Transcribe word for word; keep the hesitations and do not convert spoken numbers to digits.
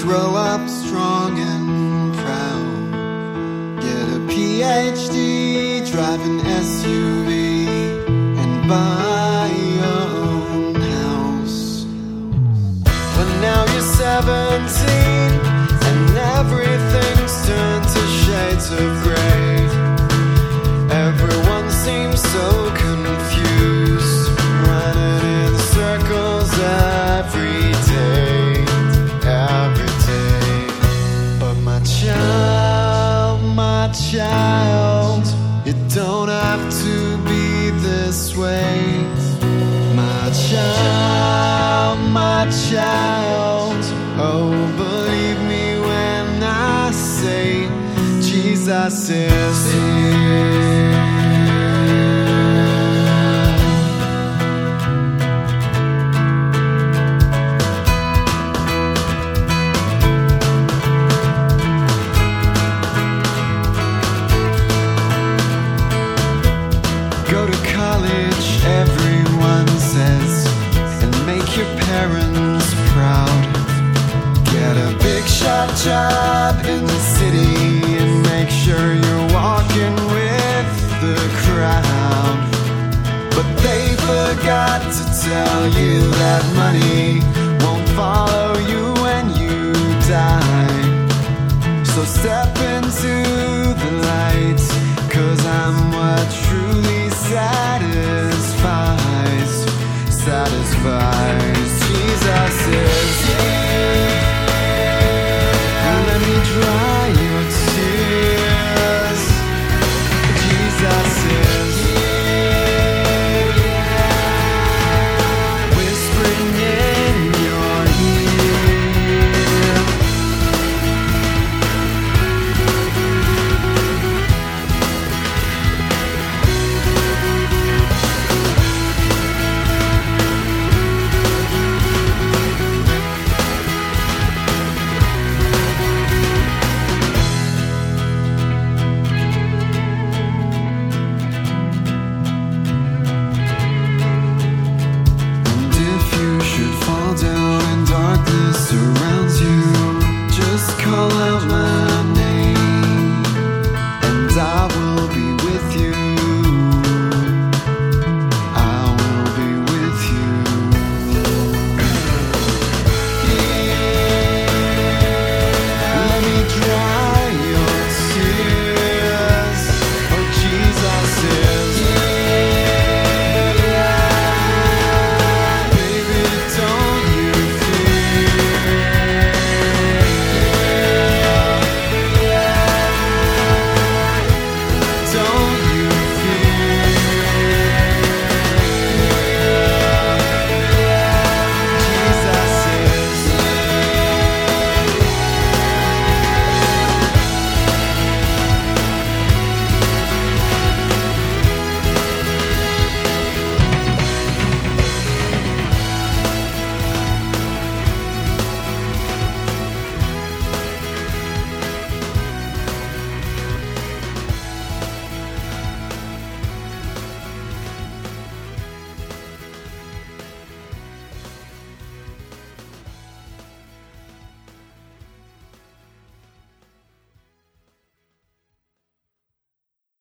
grow up strong and proud, get a P H D, drive an S U V, and buy your own house. But now you're seventeen and everything's turned to shades of grey. Everyone seems so confused, running in circles every day, every day. But my child, my child, it don't have to be this way. My child, my child, oh, believe me when I say Jesus is here. Go to college, everyone says, and make your parents proud. Get a big shot job in the city and make sure you're walking with the crowd. But they forgot to tell you that money won't follow you when you die. So step into the light, 'cause I'm what truly satisfies, satisfies. Jesus is here. Let me drive.